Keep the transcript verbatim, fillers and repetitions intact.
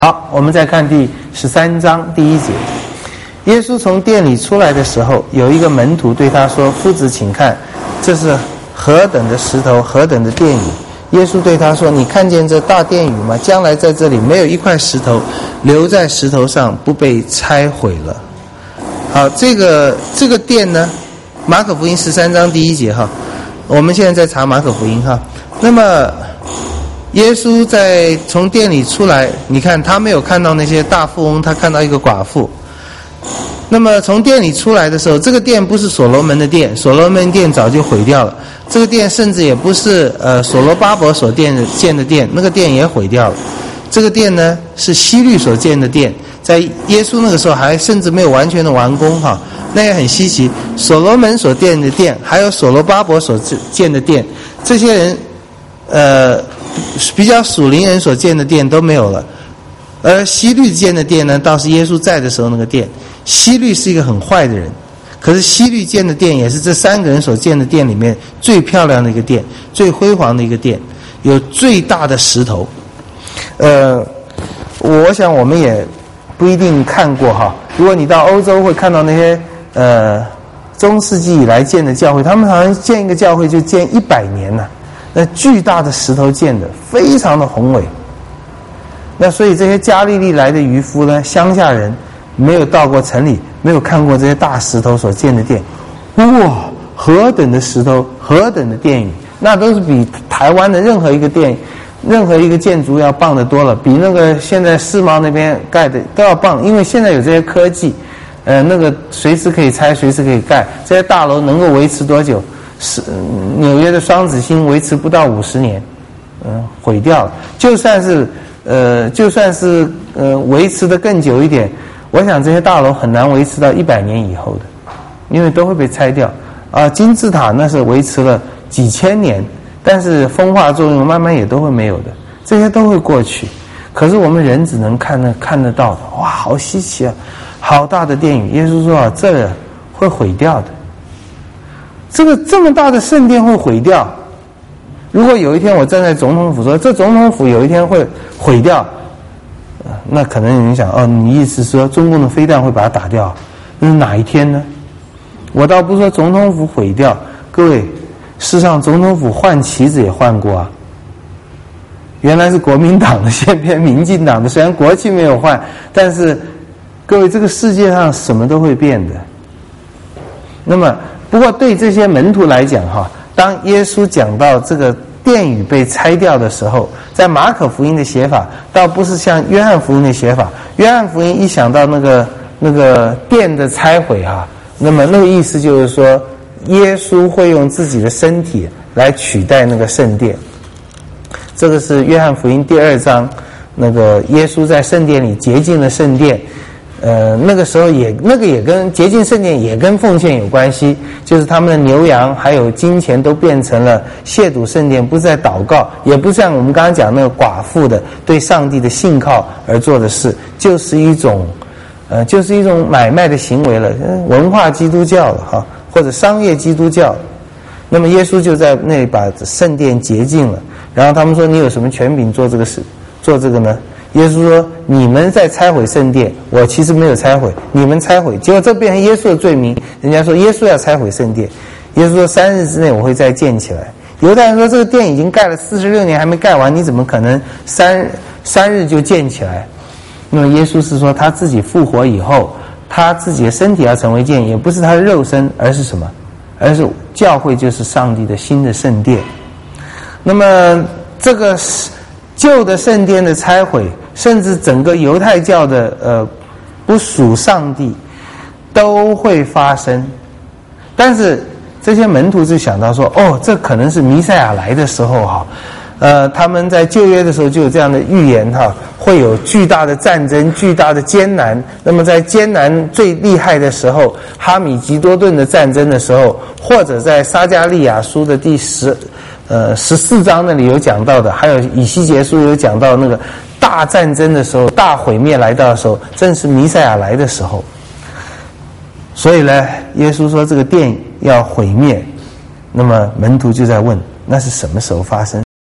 好，我们再看第十三章第一节。耶稣从殿里出来的时候，有一个门徒对他说：“夫子，请看，这是何等的石头，何等的殿宇。”耶稣对他说：“你看见这大殿宇吗？将来在这里没有一块石头留在石头上不被拆毁了。”好，这个这个殿呢，马可福音十三章第一节哈，我们现在在查马可福音哈。那么耶稣在从殿里出来，你看他没有看到那些大富翁，他看到一个寡妇。那么从殿里出来的时候，这个殿不是所罗门的殿，所罗门殿早就毁掉了。这个殿甚至也不是呃所罗巴伯所建的建的殿，那个殿也毁掉了。这个殿呢是希律所建的殿，在耶稣那个时候还甚至没有完全的完工哈，那也很稀奇。所罗门所建的殿，还有所罗巴伯所建的殿，这些人呃比较属灵人所建的殿都没有了。而希律建的殿呢，倒是耶稣在的时候那个殿。希律是一个很坏的人，可是希律建的殿也是这三个人所建的殿里面最漂亮的一个殿，最辉煌的一个殿，有最大的石头。呃，我想我们也不一定看过哈。如果你到欧洲会看到那些呃中世纪以来建的教会，他们好像建一个教会就建一百年了，那巨大的石头建的，非常的宏伟。那所以这些加利利来的渔夫呢，乡下人没有到过城里，没有看过这些大石头所建的殿，哇，何等的石头，何等的殿宇，那都是比台湾的任何一个殿、任何一个建筑要棒得多了，比那个现在世贸那边盖的都要棒，因为现在有这些科技，呃，那个随时可以拆，随时可以盖，这些大楼能够维持多久？是纽约的双子星维持不到五十年，嗯、呃，毁掉了。就算是呃，就算是呃维持的更久一点。我想这些大楼很难维持到一百年以后的，因为都会被拆掉。啊，金字塔那是维持了几千年，但是风化作用慢慢也都会没有的，这些都会过去。可是我们人只能看得看得到的，哇，好稀奇啊，好大的殿宇。耶稣说啊，这会毁掉的，这个这么大的圣殿会毁掉。如果有一天我站在总统府说，这总统府有一天会毁掉。那可能有人想，哦，你意思是说中共的飞弹会把它打掉？那是哪一天呢？我倒不是说总统府毁掉，各位，事实上总统府换旗子也换过啊。原来是国民党的，现在变民进党的，虽然国旗没有换，但是各位，这个世界上什么都会变的。那么，不过对这些门徒来讲，哈，当耶稣讲到这个殿宇被拆掉的时候，在马可福音的写法倒不是像约翰福音的写法。约翰福音一想到那个那个殿的拆毁哈、啊，那么那个意思就是说，耶稣会用自己的身体来取代那个圣殿。这个是约翰福音第二章，那个耶稣在圣殿里洁净了圣殿。呃，那个时候也那个也跟洁净圣殿也跟奉献有关系，就是他们的牛羊还有金钱都变成了亵渎圣殿，不是在祷告，也不像我们刚刚讲那个寡妇的对上帝的信靠而做的事，就是一种呃，就是一种买卖的行为了，文化基督教了哈，或者商业基督教。那么耶稣就在那里把圣殿洁净了，然后他们说，你有什么权柄做这个事，做这个呢？耶稣说，你们在拆毁圣殿，我其实没有拆毁，你们拆毁，结果这变成耶稣的罪名。人家说耶稣要拆毁圣殿，耶稣说三日之内我会再建起来。犹太人说这个殿已经盖了四十六年还没盖完，你怎么可能三三日就建起来？那么耶稣是说他自己复活以后，他自己的身体要成为殿，也不是他的肉身，而是什么？而是教会就是上帝的新的圣殿。那么这个旧的圣殿的拆毁，甚至整个犹太教的呃不属上帝都会发生。但是这些门徒就想到说，哦，这可能是弥赛亚来的时候哈，呃，他们在旧约的时候就有这样的预言哈，会有巨大的战争、巨大的艰难。那么在艰难最厉害的时候，哈米吉多顿的战争的时候，或者在撒迦利亚书的第十呃十四章那里有讲到的，还有以西结书有讲到那个大战争的时候，大毁灭来到的时候，正是弥赛亚来的时候。所以呢，耶稣说这个殿要毁灭，那么门徒就在问，那是什么时候发生？